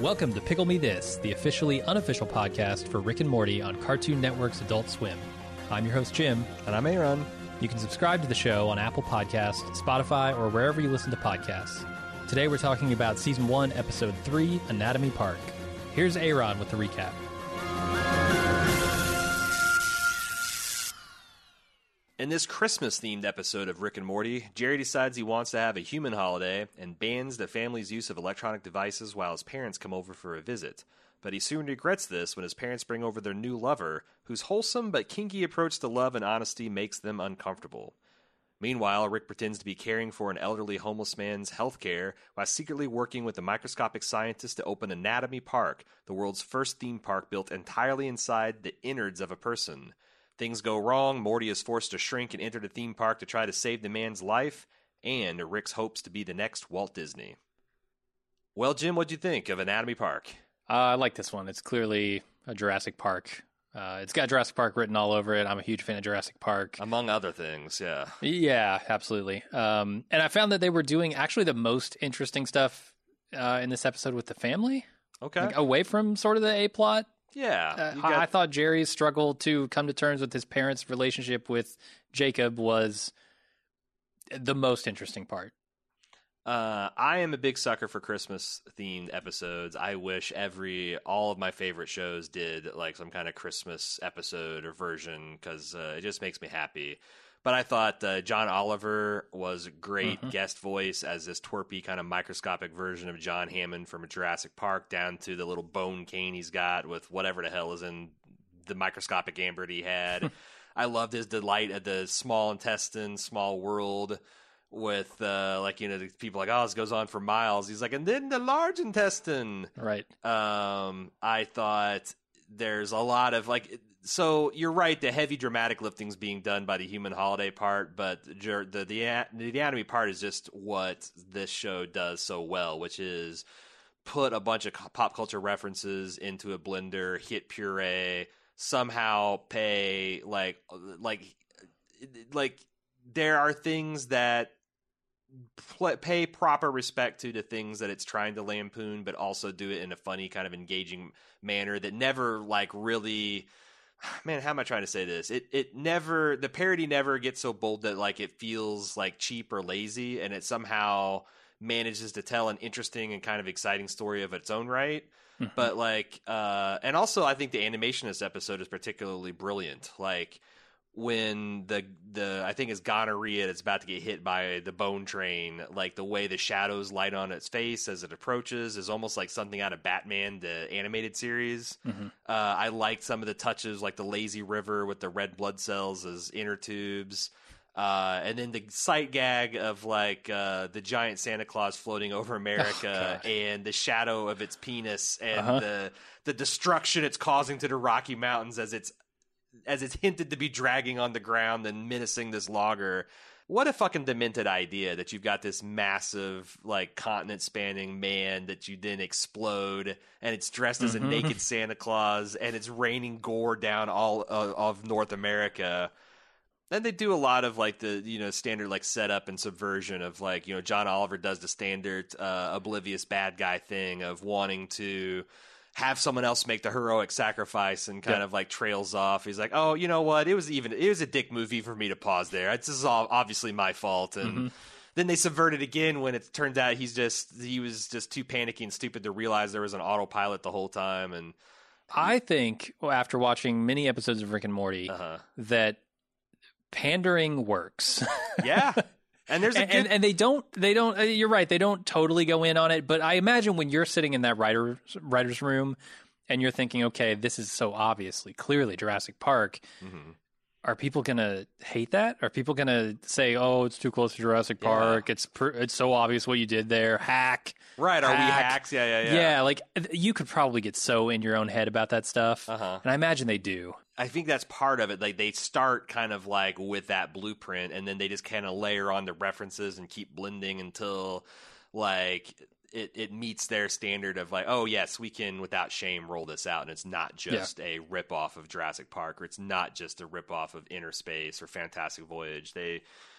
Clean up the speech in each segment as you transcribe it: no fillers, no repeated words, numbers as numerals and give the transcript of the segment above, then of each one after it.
Welcome to Pickle Me This, the officially unofficial podcast for Rick and Morty on Cartoon Network's Adult Swim. I'm your host, Jim. And I'm Aaron. You can subscribe to the show on Apple Podcasts, Spotify, or wherever you listen to podcasts. Today we're talking about Season 1, Episode 3, Anatomy Park. Here's Aaron with the recap. In this Christmas-themed episode of Rick and Morty, Jerry decides he wants to have a human holiday and bans the family's use of electronic devices while his parents come over for a visit. But he soon regrets this when his parents bring over their new lover, whose wholesome but kinky approach to love and honesty makes them uncomfortable. Meanwhile, Rick pretends to be caring for an elderly homeless man's health care while secretly working with a microscopic scientist to open Anatomy Park, the world's first theme park built entirely inside the innards of a person. Things go wrong, Morty is forced to shrink and enter the theme park to try to save the man's life, and Rick's hopes to be the next Walt Disney. Well, Jim, what'd you think of Anatomy Park? I like this one. It's clearly a Jurassic Park. It's got Jurassic Park written all over it. I'm a huge fan of Jurassic Park. Among other things, yeah. Yeah, absolutely. And I found that they were doing actually the most interesting stuff in this episode with the family. Okay. Like, away from sort of the A-plot. Yeah. I thought Jerry's struggle to come to terms with his parents' relationship with Jacob was the most interesting part. I am a big sucker for Christmas-themed episodes. I wish all of my favorite shows did like some kind of Christmas episode or version because it just makes me happy. But I thought John Oliver was a great guest voice as this twerpy kind of microscopic version of John Hammond from Jurassic Park, down to the little bone cane he's got with whatever the hell is in the microscopic amber he had. I loved his delight at the small intestine, small world with the people like, oh, this goes on for miles. He's like, and then the large intestine. Right. I thought there's a lot of so you're right, the heavy dramatic lifting's being done by the human holiday part, but the anatomy part is just what this show does so well, which is put a bunch of pop culture references into a blender, hit puree, somehow pay like there are things that pay proper respect to the things that it's trying to lampoon, but also do it in a funny kind of engaging manner that never really. Man, how am I trying to say this? The parody never gets so bold that it feels like cheap or lazy, and it somehow manages to tell an interesting and kind of exciting story of its own right. Mm-hmm. But and also I think the animation in this episode is particularly brilliant. When I think it's gonorrhea that's about to get hit by the bone train, the way the shadows light on its face as it approaches is almost like something out of Batman, the animated series. Mm-hmm. I liked some of the touches, like the lazy river with the red blood cells as inner tubes. And then the sight gag of the giant Santa Claus floating over America and the shadow of its penis and the destruction it's causing to the Rocky Mountains as it's hinted to be dragging on the ground and menacing this logger. What a fucking demented idea that you've got this massive, continent-spanning man that you then explode, and it's dressed as a naked Santa Claus, and it's raining gore down all of North America. Then they do a lot of, the standard, setup and subversion of, John Oliver does the standard oblivious bad guy thing of wanting to have someone else make the heroic sacrifice and kind of trails off. He's like, oh, you know what? It was a dick movie for me to pause there. This is all obviously my fault. And then they subvert it again when it turns out he was just too panicky and stupid to realize there was an autopilot the whole time. And I think after watching many episodes of Rick and Morty that pandering works. Yeah. And there's and they don't. You're right. They don't totally go in on it. But I imagine when you're sitting in that writer's room and you're thinking, okay, this is so clearly Jurassic Park. Mm-hmm. Are people gonna hate that? Are people gonna say, "Oh, it's too close to Jurassic Park. It's so obvious what you did there, hack." Right? Are we hacks? Yeah. Yeah, you could probably get so in your own head about that stuff, and I imagine they do. I think that's part of it. They start kind of with that blueprint, and then they just kind of layer on the references and keep blending until it meets their standard of like, oh yes, we can without shame roll this out, and it's not just a ripoff of Jurassic Park, or it's not just a ripoff of Inner Space or Fantastic Voyage. They,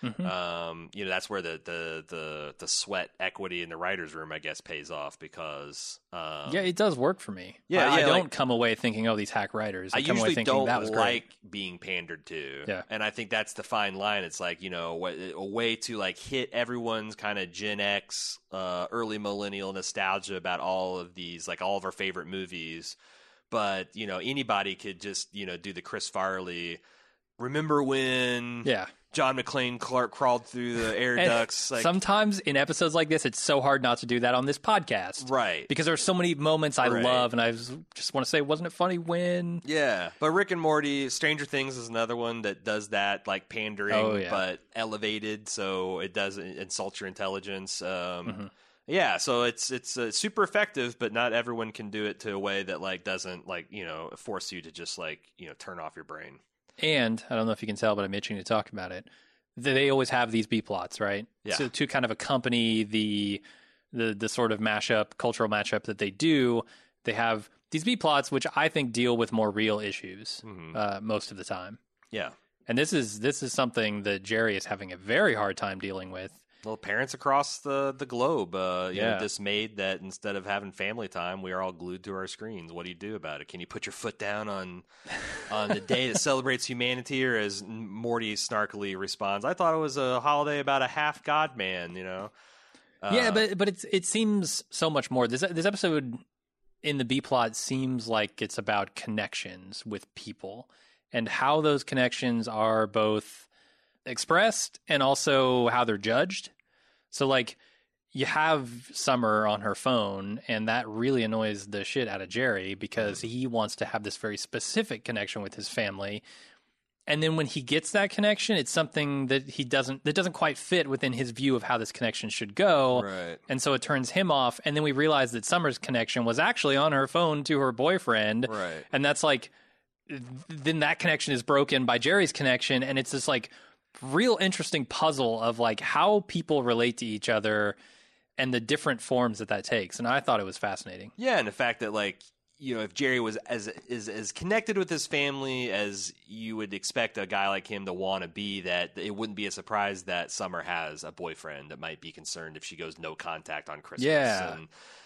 that's where the sweat equity in the writers' room, I guess, pays off because it does work for me. Yeah, I don't come away thinking, oh, these hack writers. I come away usually thinking, don't that was like great. being pandered to. Yeah. And I think that's the fine line. It's like, a way to like hit everyone's kind of Gen X, early millennial nostalgia about all of these, like all of our favorite movies. But, anybody could just, do the Chris Farley. Remember when John McClane Clark crawled through the air ducts? Like, sometimes in episodes like this, it's so hard not to do that on this podcast. Right. Because there's so many moments I love, and I just want to say, wasn't it funny when? Yeah. But Rick and Morty, Stranger Things is another one that does that, like pandering, but elevated, so it doesn't insult your intelligence. Yeah, so it's super effective, but not everyone can do it to a way that like doesn't like force you to just like turn off your brain. And I don't know if you can tell, but I'm itching to talk about it. They always have these B plots, right? Yeah. So to kind of accompany the sort of cultural mashup that they do, they have these B plots, which I think deal with more real issues most of the time. Yeah. And this is something that Jerry is having a very hard time dealing with. Well, parents across the globe, dismayed that instead of having family time, we are all glued to our screens. What do you do about it? Can you put your foot down on the day that celebrates humanity? Or as Morty snarkily responds, I thought it was a holiday about a half god man, Yeah, but it seems so much more. This episode in the B plot seems like it's about connections with people and how those connections are both expressed and also how they're judged. So like you have Summer on her phone, and that really annoys the shit out of Jerry because he wants to have this very specific connection with his family. And then when he gets that connection, it's something that doesn't quite fit within his view of how this connection should go. Right. And so it turns him off. And then we realize that Summer's connection was actually on her phone to her boyfriend. Right. And that's like, then that connection is broken by Jerry's connection. And it's this like real interesting puzzle of like how people relate to each other and the different forms that takes. And I thought it was fascinating. Yeah. And the fact that like, if Jerry was as connected with his family as you would expect a guy like him to want to be, that it wouldn't be a surprise that Summer has a boyfriend that might be concerned if she goes no contact on Christmas. Yeah.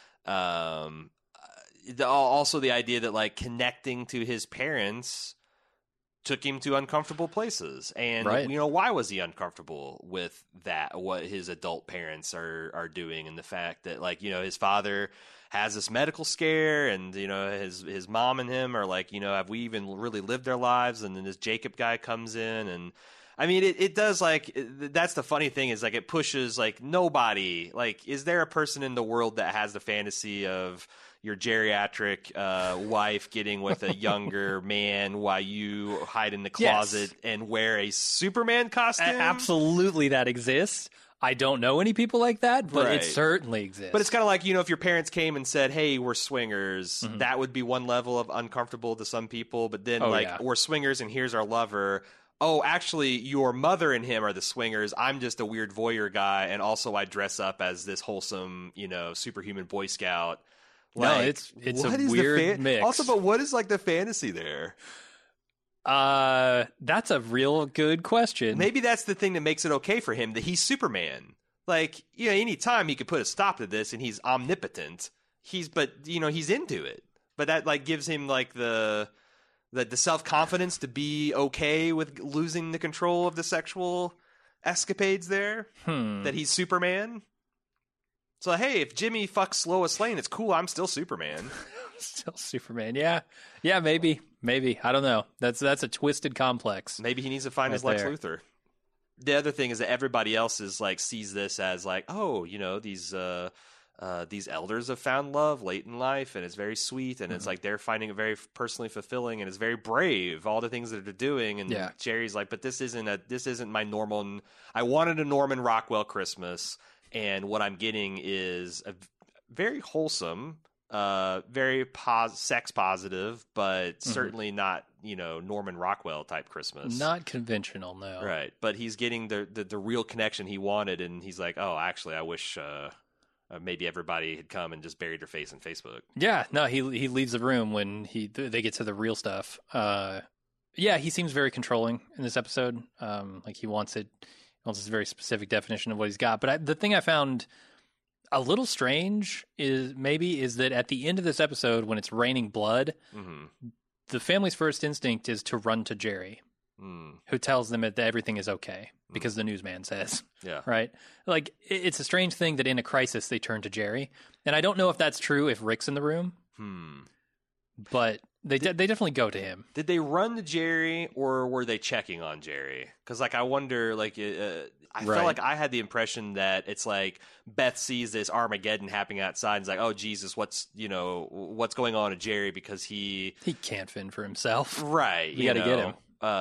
And also the idea that like connecting to his parents took him to uncomfortable places. And, why was he uncomfortable with that, what his adult parents are doing, and the fact that like, his father has this medical scare, and his mom and him are like, have we even really lived their lives? And then this Jacob guy comes in, and I mean, it does like, that's the funny thing is like it pushes like nobody, like, is there a person in the world that has the fantasy of your geriatric wife getting with a younger man while you hide in the closet and wear a Superman costume? Absolutely, that exists. I don't know any people like that, but it certainly exists. But it's kind of like, if your parents came and said, hey, we're swingers, that would be one level of uncomfortable to some people. But then we're swingers and here's our lover. Oh, actually, your mother and him are the swingers. I'm just a weird voyeur guy. And also I dress up as this wholesome, superhuman Boy Scout. Like, no, it's a weird mix. Also, but what is like the fantasy there? That's a real good question. Maybe that's the thing that makes it okay for him, that he's Superman. Like, anytime he could put a stop to this and he's omnipotent, he's into it. But that like gives him like the self-confidence to be okay with losing the control of the sexual escapades there, that he's Superman. So, hey, if Jimmy fucks Lois Lane, it's cool. I'm still Superman. Still Superman, yeah. Yeah, maybe. I don't know. That's a twisted complex. Maybe he needs to find his Lex Luthor. The other thing is that everybody else is like sees this as like, oh, these elders have found love late in life, and it's very sweet, and it's like they're finding it very personally fulfilling, and it's very brave, all the things that they're doing. And Jerry's like, but this isn't my normal. I wanted a Norman Rockwell Christmas, and what I'm getting is a very wholesome, very sex positive, but certainly not, Norman Rockwell type Christmas. Not conventional, no. Right. But he's getting the real connection he wanted, and he's like, oh, actually, I wish maybe everybody had come and just buried their face in Facebook. Yeah, no, he leaves the room when they get to the real stuff. Yeah, he seems very controlling in this episode. Like he wants this very specific definition of what he's got. But the thing I found a little strange is that at the end of this episode, when it's raining blood, the family's first instinct is to run to Jerry, who tells them that everything is okay because the newsman says. Yeah. Right? Like, it's a strange thing that in a crisis they turn to Jerry. And I don't know if that's true if Rick's in the room. But they definitely go to him. Did they run to Jerry, or were they checking on Jerry? Because, like, I wonder, like, I felt like I had the impression that it's like Beth sees this Armageddon happening outside and is like, oh, Jesus, what's going on to Jerry, because he can't fend for himself. Right. You got to get him.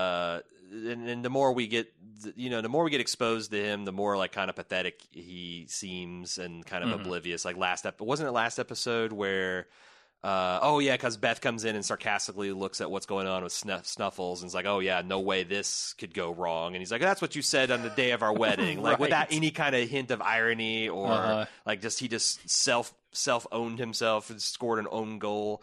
And the more we get, exposed to him, the more like kind of pathetic he seems and kind of oblivious. Like wasn't it last episode where, because Beth comes in and sarcastically looks at what's going on with Snuffles and is like, oh yeah, no way this could go wrong. And he's like, that's what you said on the day of our wedding, like without any kind of hint of irony or like he just self owned himself and scored an own goal.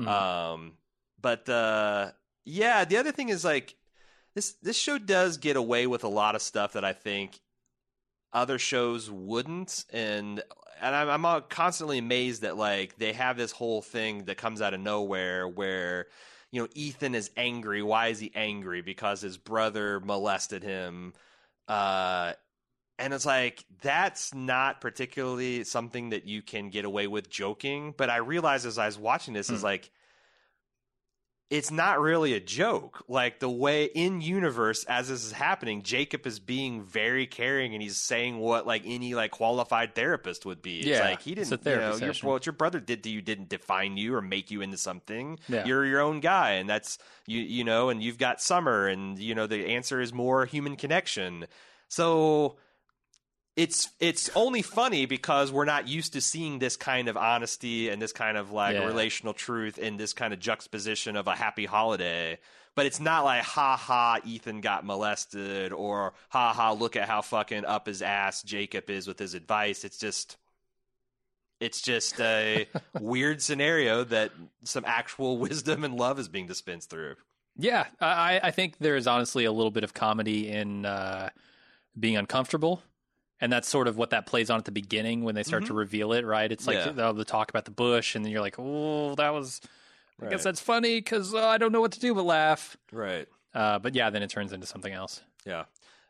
But the other thing is like this show does get away with a lot of stuff that I think other shows wouldn't, and I'm constantly amazed that like they have this whole thing that comes out of nowhere where Ethan is angry. Why is he angry? Because his brother molested him, and it's like that's not particularly something that you can get away with joking. But I realized as I was watching this is like, it's not really a joke. Like the way in universe as this is happening, Jacob is being very caring and he's saying what like any like qualified therapist would be. It's like he didn't, what your brother did to you didn't define you or make you into something. Yeah. You're your own guy, and that's and you've got Summer, and the answer is more human connection. So it's only funny because we're not used to seeing this kind of honesty and this kind of like relational truth and this kind of juxtaposition of a happy holiday. But it's not like, ha ha, Ethan got molested, or ha ha, look at how fucking up his ass Jacob is with his advice. It's just a weird scenario that some actual wisdom and love is being dispensed through. Yeah, I think there is honestly a little bit of comedy in being uncomfortable. And that's sort of what that plays on at the beginning when they start to reveal it, right? It's like the talk about the bush, and then you're like, oh, that was, I guess that's funny because I don't know what to do but laugh. Right. But yeah, then it turns into something else. Yeah.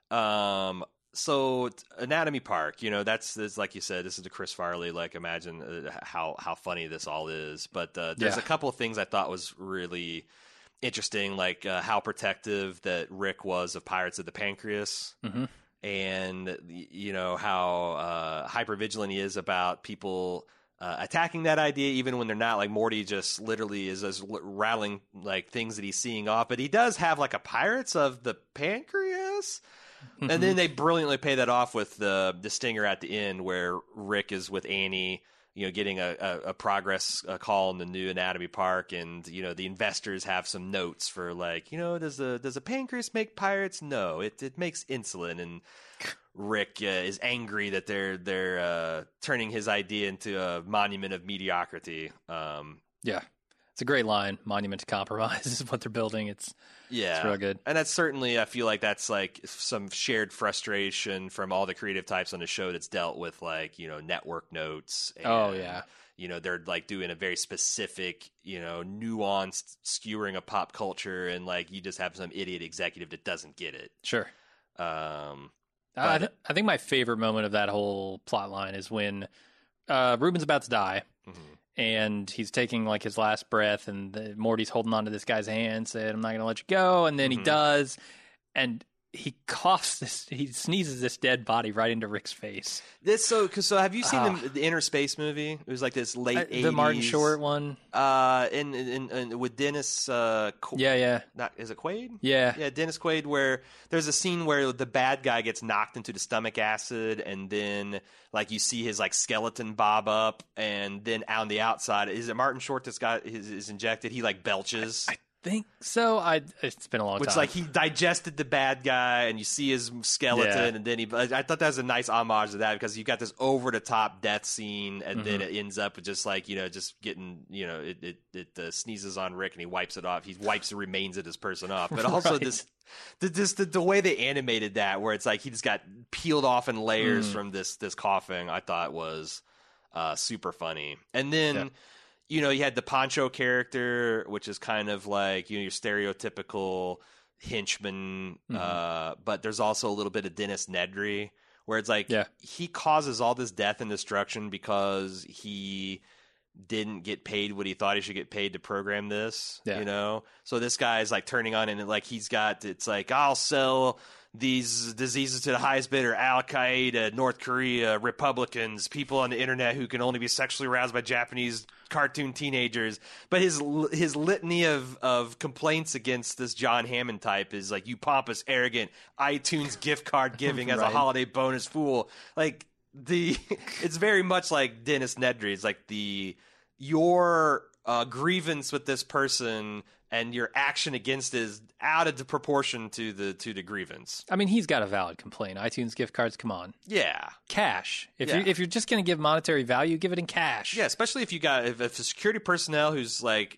So Anatomy Park, that's like you said, this is the Chris Farley, like imagine how funny this all is. But there's a couple of things I thought was really interesting, like how protective that Rick was of Pirates of the Pancreas. And how hypervigilant he is about people attacking that idea, even when they're not. Like Morty just literally is rattling like things that he's seeing off, but he does have like a Pirates of the Pancreas, and then they brilliantly pay that off with the stinger at the end where Rick is with Annie, getting a progress call in the new Anatomy Park, and the investors have some notes for like, does a pancreas make pirates? No, it makes insulin, and Rick is angry that they're turning his idea into a monument of mediocrity. Yeah, it's a great line. Monument to compromise is what they're building. It's real good. And that's certainly, I feel like that's like some shared frustration from all the creative types on the show that's dealt with like, network notes. And, they're like doing a very specific, nuanced skewering of pop culture, and like you just have some idiot executive that doesn't get it. Sure. I think my favorite moment of that whole plot line is when Ruben's about to die. And he's taking like his last breath, and Morty's holding on to this guy's hand, saying, "I'm not going to let you go." And then he does, and he coughs he sneezes this dead body right into Rick's face. So have you seen the Inner Space movie? It was like this late 80s, the Martin Short one. In with Dennis. Is it Quaid? Yeah, Dennis Quaid. Where there's a scene where the bad guy gets knocked into the stomach acid, and then like you see his like skeleton bob up, and then on the outside, is it Martin Short that's got is injected? He like belches. think so. It's been a long time. Which, like, he digested the bad guy, and you see his skeleton, and then I thought that was a nice homage to that, because you got this over-the-top death scene, and then it ends up with just, like, just getting, it sneezes on Rick, and he wipes it off. He wipes the remains of this person off. But also the way they animated that, where it's like he just got peeled off in layers from this coffin, I thought was super funny. And then... you had the Pancho character, which is kind of like, your stereotypical henchman, but there's also a little bit of Dennis Nedry, where it's like he causes all this death and destruction because he didn't get paid what he thought he should get paid to program this, So this guy's like turning on, and like it's like, I'll sell these diseases to the highest bidder: Al Qaeda, North Korea, Republicans, people on the internet who can only be sexually aroused by Japanese cartoon teenagers. But his litany of complaints against this John Hammond type is like, you pompous, arrogant, iTunes gift card giving as a holiday bonus fool. Like it's very much like Dennis Nedry. It's like your grievance with this person and your action against it is out of proportion to the grievance. I mean, he's got a valid complaint. iTunes gift cards, come on. Yeah. Cash. If you're just going to give monetary value, give it in cash. Yeah, especially if if a security personnel who's like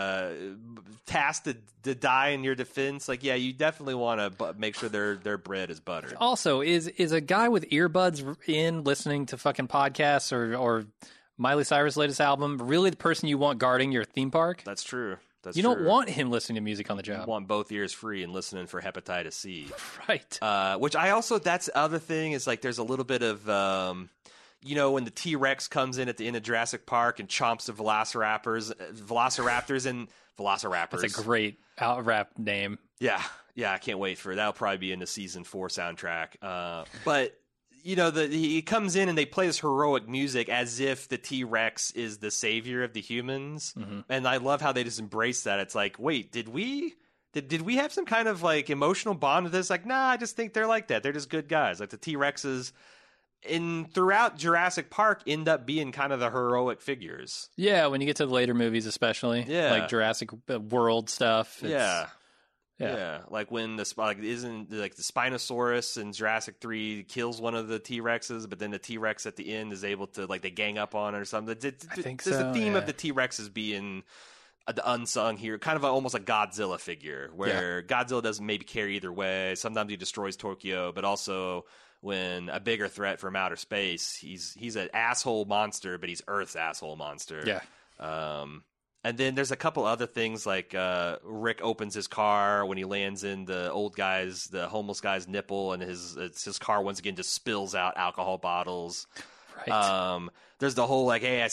tasked to die in your defense, like, you definitely want to make sure their bread is buttered. Also, is a guy with earbuds in listening to fucking podcasts or Miley Cyrus' latest album really the person you want guarding your theme park? That's true. You don't want him listening to music on the job. You want both ears free and listening for hepatitis C. Right. Which that's the other thing is, like, there's a little bit of, when the T-Rex comes in at the end of Jurassic Park and chomps the velociraptors. That's a great out-rap name. Yeah, I can't wait for it. That'll probably be in the season 4 soundtrack. But... he comes in and they play this heroic music as if the T-Rex is the savior of the humans. And I love how they just embrace that. It's like, wait, did we have some kind of like emotional bond with this? Like, nah, I just think they're like that. They're just good guys. Like the T-Rexes throughout Jurassic Park end up being kind of the heroic figures. Yeah, when you get to the later movies especially. Yeah. Like Jurassic World stuff. Yeah, like when the Spinosaurus in Jurassic 3 kills one of the T-Rexes, but then the T-Rex at the end is able to, like, they gang up on it or something. I think there's a theme of the T-Rexes being the unsung hero, kind of almost a Godzilla figure, where Godzilla doesn't maybe care either way. Sometimes he destroys Tokyo, but also when a bigger threat from outer space, he's an asshole monster, but he's Earth's asshole monster. Yeah. And then there's a couple other things, like Rick opens his car when he lands in the homeless guy's nipple, and his car once again just spills out alcohol bottles. Right. There's the whole like, hey,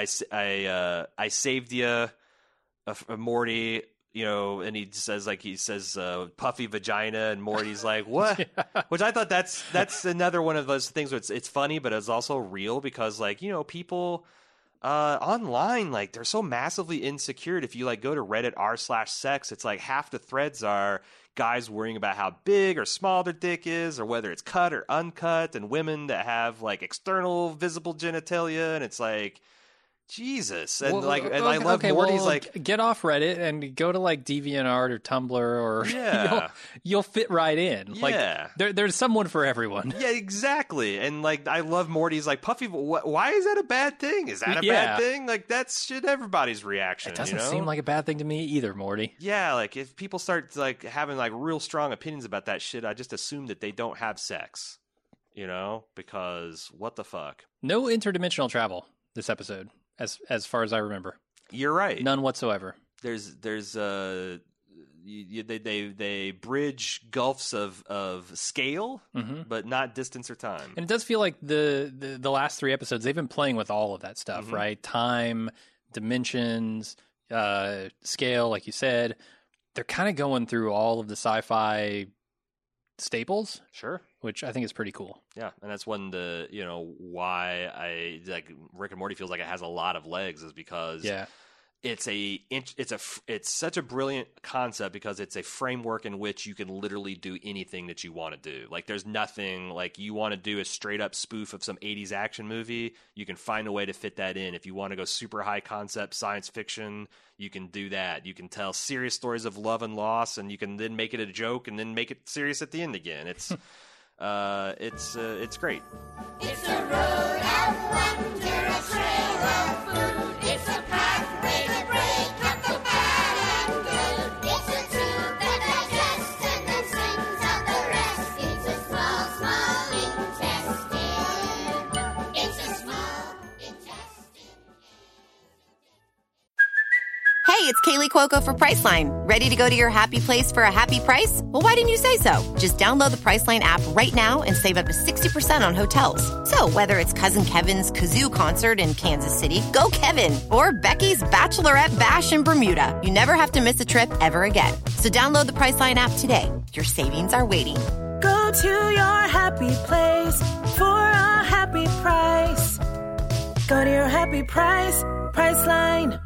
I saved you, Morty. And he says puffy vagina, and Morty's like, what? Which I thought that's another one of those things where it's funny, but it's also real, because like, people online, like, they're so massively insecure. If you like go to Reddit r/sex, it's like half the threads are guys worrying about how big or small their dick is, or whether it's cut or uncut, and women that have like external visible genitalia, and it's like, Jesus. And I love Morty's like, get off Reddit and go to like DeviantArt or Tumblr, or you'll fit right in. Yeah. Like there's someone for everyone. Yeah, exactly. And like, I love Morty's like, Puffy, why is that a bad thing? Is that a bad thing? Like, that's shit everybody's reaction. It doesn't seem like a bad thing to me either, Morty. Yeah, like if people start like having like real strong opinions about that shit, I just assume that they don't have sex. Because what the fuck? No interdimensional travel this episode. As far as I remember, you're right. None whatsoever. There's they bridge gulfs of scale, but not distance or time. And it does feel like the last 3 episodes they've been playing with all of that stuff, right? Time, dimensions, scale, like you said. They're kind of going through all of the sci-fi staples. Sure. Which I think is pretty cool. Yeah, and that's one why I like Rick and Morty feels like it has a lot of legs, is because it's such a brilliant concept because it's a framework in which you can literally do anything that you want to do. Like there's nothing like you want to do a straight up spoof of some 80s action movie, you can find a way to fit that in. If you want to go super high concept science fiction, you can do that. You can tell serious stories of love and loss, and you can then make it a joke and then make it serious at the end again. It's great. It's a road of wonder, a trail of food. It's a pathway to break up the bad and good. It's a tube that digests and then sings out the rest. It's a small, small intestine. It's a small intestine. Hey, it's Kaylee Cuoco for Priceline. Ready to go to your happy place for a happy price? Well, why didn't you say so? Just download the Priceline app right now and save up to 60% on hotels. So whether it's Cousin Kevin's Kazoo Concert in Kansas City, go Kevin, or Becky's Bachelorette Bash in Bermuda, you never have to miss a trip ever again. So download the Priceline app today. Your savings are waiting. Go to your happy place for a happy price. Go to your happy price, Priceline.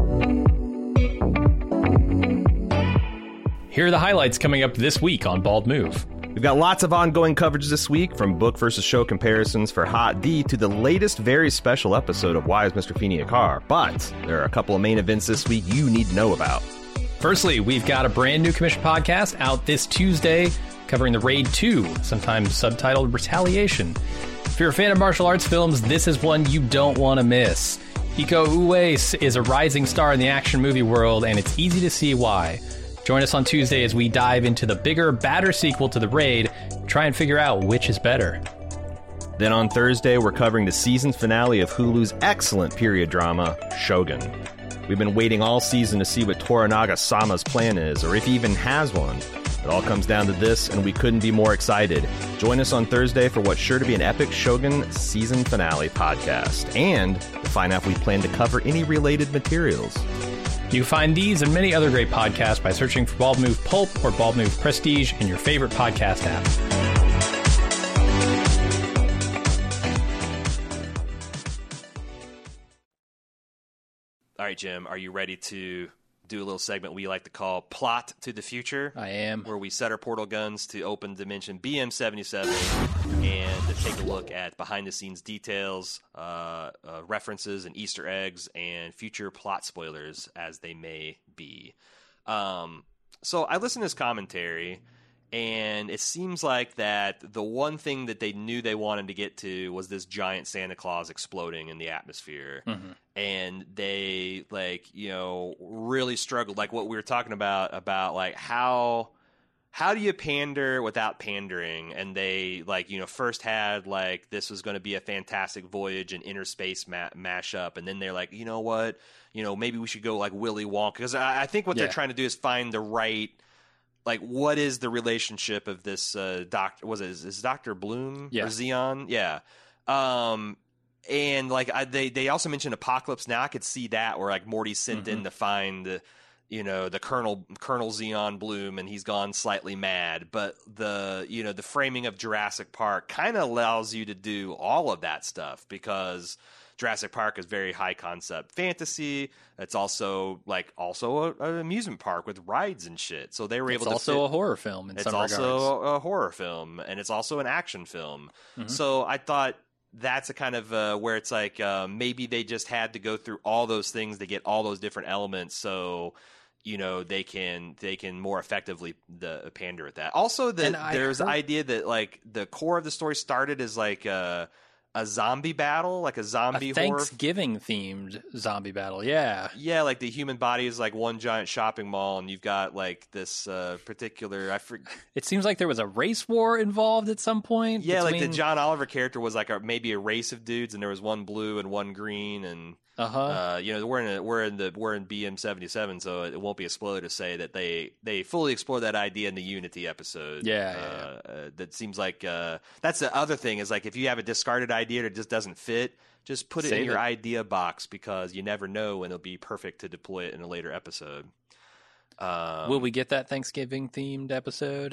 Here are the highlights coming up this week on Bald Move. We've got lots of ongoing coverage this week, from book versus show comparisons for Hot D to the latest very special episode of Why is Mr. Feeney a Car? But there are a couple of main events this week you need to know about. Firstly, we've got a brand new commission podcast out this Tuesday covering The Raid 2, sometimes subtitled Retaliation. If you're a fan of martial arts films, this is one you don't want to miss. Iko Uwais is a rising star in the action movie world, and it's easy to see why. Join us on Tuesday as we dive into the bigger, badder sequel to The Raid, try and figure out which is better. Then on Thursday, we're covering the season finale of Hulu's excellent period drama, Shogun. We've been waiting all season to see what Toranaga-sama's plan is, or if he even has one. It all comes down to this, and we couldn't be more excited. Join us on Thursday for what's sure to be an epic Shogun season finale podcast, and to find out if we plan to cover any related materials. You can find these and many other great podcasts by searching for Bald Move Pulp or Bald Move Prestige in your favorite podcast app. All right, Jim, are you ready to do a little segment we like to call Plot to the Future? I am. Where we set our portal guns to open dimension BM77 and take a look at behind-the-scenes details, references and Easter eggs, and future plot spoilers as they may be. So I listened to this commentary, and it seems like that the one thing that they knew they wanted to get to was this giant Santa Claus exploding in the atmosphere. Mm-hmm. And they, like, you know, really struggled, like what we were talking about like how do you pander without pandering? And they, like, you know, first had, like, this was going to be a Fantastic Voyage and Inner Space mashup, and then they're like, you know what, you know, maybe we should go like Willy Wonka, because I think what they're trying to do is find the right, like, what is the relationship of this doctor? Was it is Dr. Bloom or Xeon? Yeah. And like they also mentioned Apocalypse Now. I could see that where like Morty sent in to find the Colonel Xeon Bloom, and he's gone slightly mad. But the framing of Jurassic Park kind of allows you to do all of that stuff, because Jurassic Park is very high concept fantasy. It's also an amusement park with rides and shit. So they were able to. It's also a horror film in some regards. It's also a horror film, and it's also an action film. Mm-hmm. So I thought that's a kind of where it's like maybe they just had to go through all those things to get all those different elements. So they can more effectively pander at that. Also, there's the idea that like the core of the story started as like a zombie battle, like a zombie Thanksgiving themed zombie battle. Yeah. Like the human body is like one giant shopping mall, and you've got like this particular, it seems like there was a race war involved at some point. Yeah. Like the John Oliver character was like maybe a race of dudes, and there was one blue and one green, and we're in BM77, so it won't be a spoiler to say that they fully explore that idea in the Unity episode. That seems like that's the other thing, is like if you have a discarded idea that just doesn't fit, just put it in your idea box, because you never know when it'll be perfect to deploy it in a later episode. Will we get that Thanksgiving themed episode?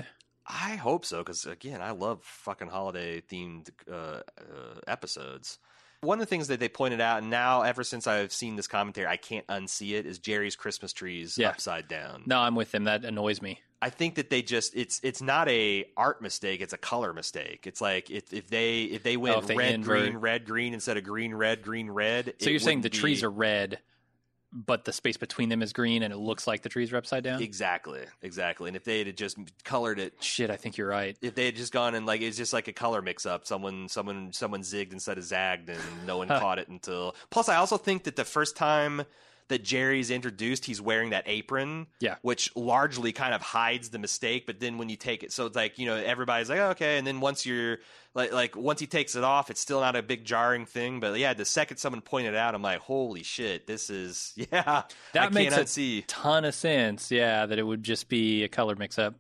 I hope so, because again, I love fucking holiday themed episodes. One of the things that they pointed out, and now ever since I've seen this commentary, I can't unsee it, is Jerry's Christmas trees upside down. No, I'm with him. That annoys me. I think that they just it's not a art mistake, it's a color mistake. It's like if they went red, green instead of green, red. So you're saying the trees are red, but the space between them is green, and it looks like the trees are upside down? Exactly. And if they had just colored it, shit, I think you're right. If they had just gone and it's just like a color mix-up, someone zigged instead of zagged, and no one caught it until. Plus, I also think that the first time that Jerry's introduced, he's wearing that apron, which largely kind of hides the mistake. But then when you take it, so it's like, everybody's like, oh, okay, and then once you're once he takes it off, it's still not a big jarring thing. But yeah, the second someone pointed it out, I'm like, holy shit, this is that makes a ton of sense. Yeah, that it would just be a color mix-up.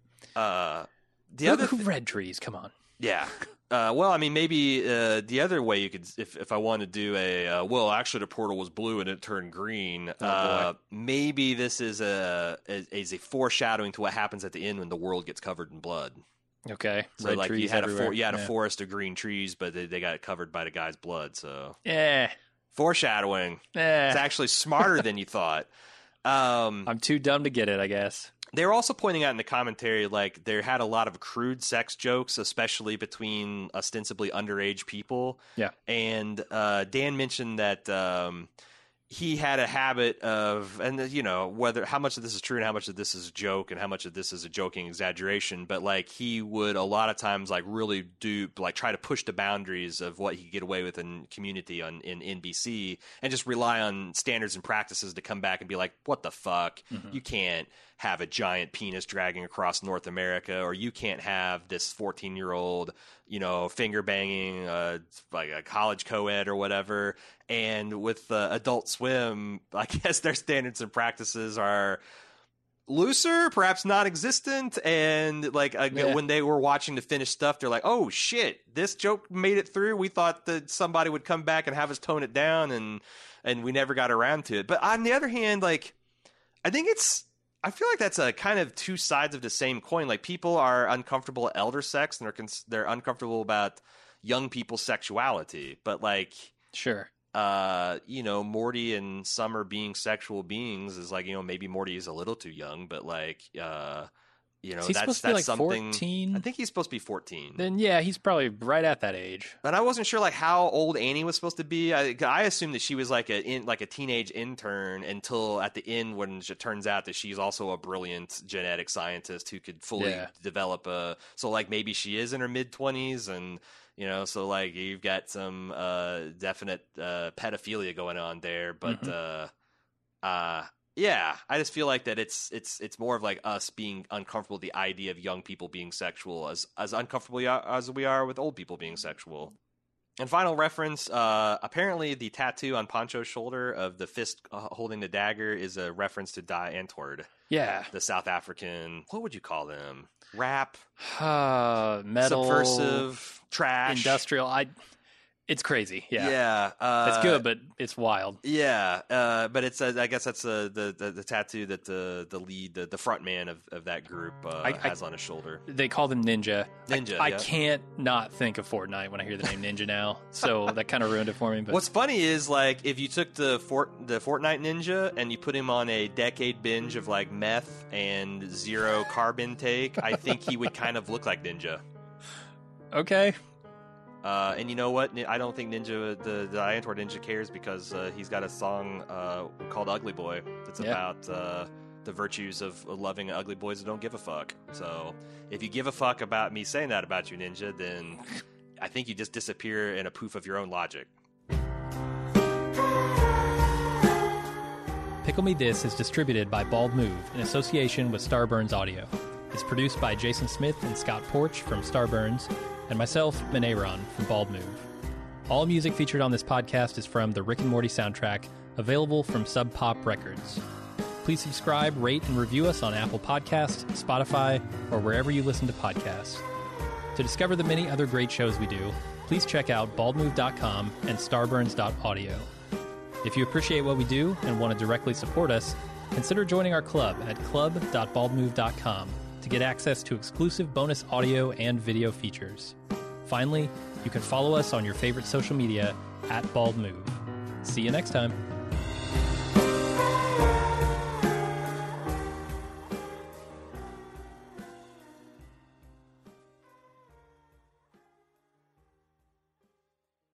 Who red trees? Come on. Yeah. Well, I mean, maybe the other way you could, if I want to do actually the portal was blue and it turned green. Maybe this is a foreshadowing to what happens at the end when the world gets covered in blood. Okay. So red trees you had a forest of green trees, but they got covered by the guy's blood. So foreshadowing. It's actually smarter than you thought. I'm too dumb to get it, I guess. They were also pointing out in the commentary, there had a lot of crude sex jokes, especially between ostensibly underage people. Yeah. And Dan mentioned that he had a habit of, and how much of this is true and how much of this is a joke and how much of this is a joking exaggeration, but he would a lot of times really do try to push the boundaries of what he could get away with in Community in NBC, and just rely on standards and practices to come back and be like, what the fuck? Mm-hmm. You can't have a giant penis dragging across North America, or you can't have this 14-year-old, finger banging a college co-ed or whatever. And with Adult Swim, I guess their standards and practices are looser, perhaps non-existent. And when they were watching the finished stuff, they're like, oh shit, this joke made it through. We thought that somebody would come back and have us tone it down, and we never got around to it. But on the other hand, I feel like that's a kind of two sides of the same coin. People are uncomfortable at elder sex, and they're uncomfortable about young people's sexuality. But sure, Morty and Summer being sexual beings is maybe Morty is a little too young, but that's something. 14? I think he's supposed to be 14. Then yeah, he's probably right at that age. But I wasn't sure how old Annie was supposed to be. I assumed that she was a teenage intern until at the end, when it turns out that she's also a brilliant genetic scientist who could fully develop maybe she is in her mid-20s, and you've got some definite pedophilia going on there, but yeah, I just feel like that it's more of us being uncomfortable with the idea of young people being sexual, as uncomfortable as we are with old people being sexual. And final reference, apparently the tattoo on Pancho's shoulder of the fist holding the dagger is a reference to Die Antwoord. Yeah. The South African, what would you call them? Rap? Metal. Subversive. Trash. Industrial. It's crazy. Yeah. Yeah. It's good, but it's wild. Yeah. But it's, I guess that's the tattoo that the lead, the front man of that group has on his shoulder. They call them Ninja. Ninja. I can't not think of Fortnite when I hear the name Ninja now. So that kind of ruined it for me. But what's funny is if you took the Fortnite Ninja and you put him on a decade binge of meth and zero carb intake, I think he would kind of look like Ninja. Okay. And you know what? I don't think Ninja, the Antwoord Ninja, cares, because he's got a song called Ugly Boy that's about the virtues of loving ugly boys that don't give a fuck. So if you give a fuck about me saying that about you, Ninja, then I think you just disappear in a poof of your own logic. Pickle Me This is distributed by Bald Move in association with Starburns Audio. It's produced by Jason Smith and Scott Porch from Starburns, and myself, Manayron, from Bald Move. All music featured on this podcast is from the Rick and Morty soundtrack, available from Sub Pop Records. Please subscribe, rate, and review us on Apple Podcasts, Spotify, or wherever you listen to podcasts. To discover the many other great shows we do, please check out baldmove.com and starburns.audio. If you appreciate what we do and want to directly support us, consider joining our club at club.baldmove.com, to get access to exclusive bonus audio and video features. Finally, you can follow us on your favorite social media @BaldMove. See you next time.